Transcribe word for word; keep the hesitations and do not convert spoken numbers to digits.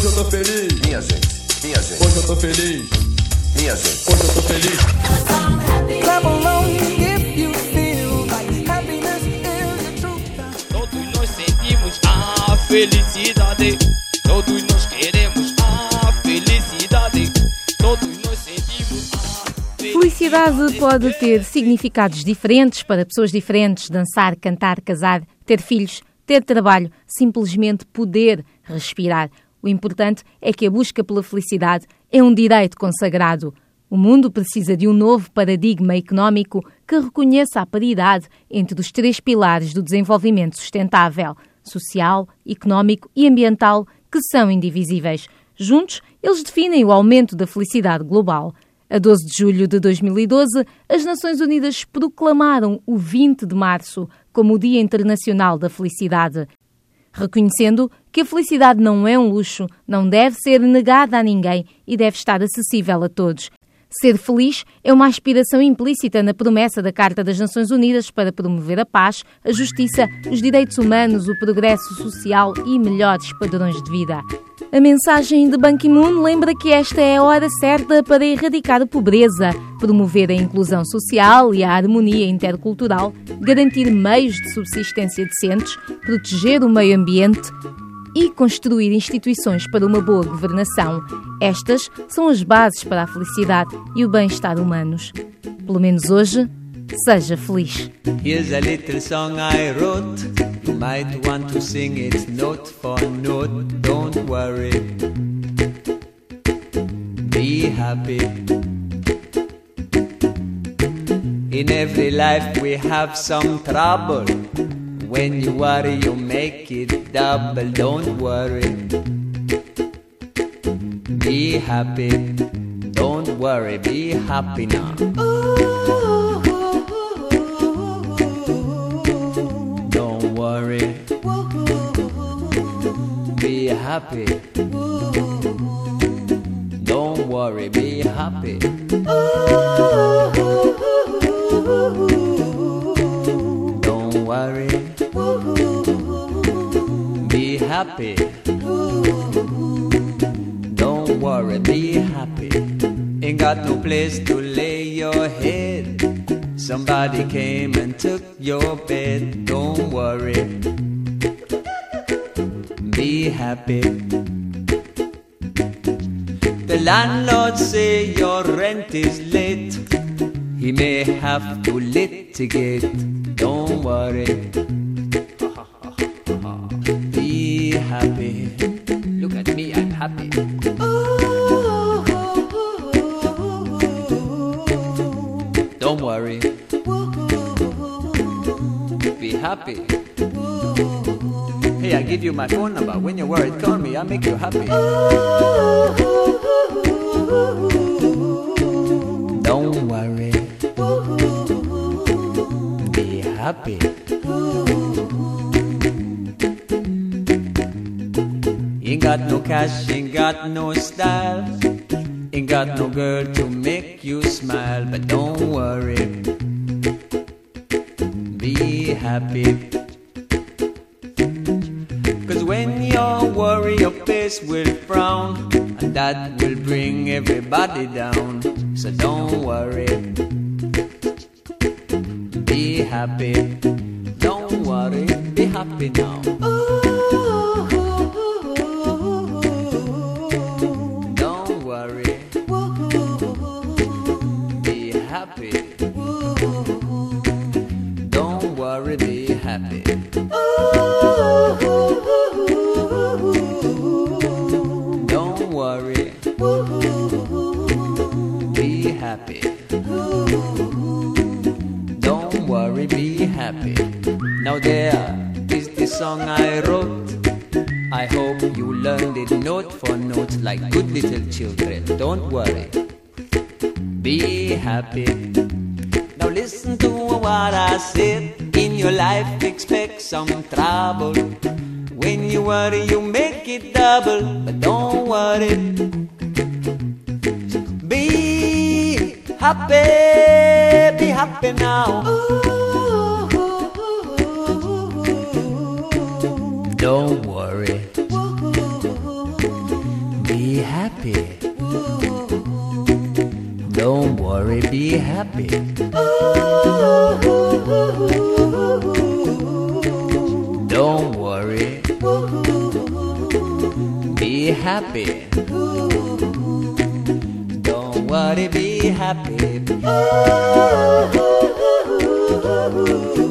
Hoje eu tô feliz. Minha gente, minha gente. Hoje eu tô feliz. Minha gente. Hoje eu tô feliz. Clap along if you feel like happiness is the truth. Todos nós sentimos a felicidade. Todos nós queremos a felicidade. Todos nós sentimos a felicidade. Felicidade pode ter significados diferentes para pessoas diferentes. Dançar, cantar, casar, ter filhos, ter trabalho, simplesmente poder respirar. O importante é que a busca pela felicidade é um direito consagrado. O mundo precisa de um novo paradigma económico que reconheça a paridade entre os três pilares do desenvolvimento sustentável, social, económico e ambiental, que são indivisíveis. Juntos, eles definem o aumento da felicidade global. A doze de julho de dois mil e doze, as Nações Unidas proclamaram o vinte de março como o Dia Internacional da Felicidade, reconhecendo que a felicidade não é um luxo, não deve ser negada a ninguém e deve estar acessível a todos. Ser feliz é uma aspiração implícita na promessa da Carta das Nações Unidas para promover a paz, a justiça, os direitos humanos, o progresso social e melhores padrões de vida. A mensagem de Ban Ki-moon lembra que esta é a hora certa para erradicar a pobreza, promover a inclusão social e a harmonia intercultural, garantir meios de subsistência decentes, proteger o meio ambiente e construir instituições para uma boa governação. Estas são as bases para a felicidade e o bem-estar humanos. Pelo menos hoje, seja feliz. Here's a little song I wrote. You might want to sing it note for note. Don't worry. Be happy. In every life we have some trouble. When you worry, you make it double. Don't worry. Be happy. Don't worry. Be happy now. Don't worry. Be happy. Don't worry. Be happy. Don't worry. Be happy. Don't worry, be happy. Ain't got no place to lay your head. Somebody came and took your bed. Don't worry. Be happy. The landlord say your rent is late. He may have to litigate. Don't worry. Be happy. Look at me, I'm happy. Don't worry. Be happy. Hey, I give you my phone number. When you're worried, call me. I'll make you happy. Don't worry. Be happy. Ain't got no cash, ain't got no style. Ain't got no girl to make you smile. But don't worry. Be happy. Cause when you worry, your face will frown, and that will bring everybody down. So don't worry. Be happy. Don't worry. Be happy now. Don't worry. Be happy. Don't worry. Be happy. Don't worry. Be happy. Don't worry, be happy. Now there is the song I wrote. I hope you learned it note for note like good little children. Don't worry. Be happy. Now listen to what I said. In your life expect some trouble. When you worry you make it double. But don't worry. Be happy. Be happy now. Don't worry. be happy. Don't worry, be happy. Don't worry, be happy. Don't worry, be happy.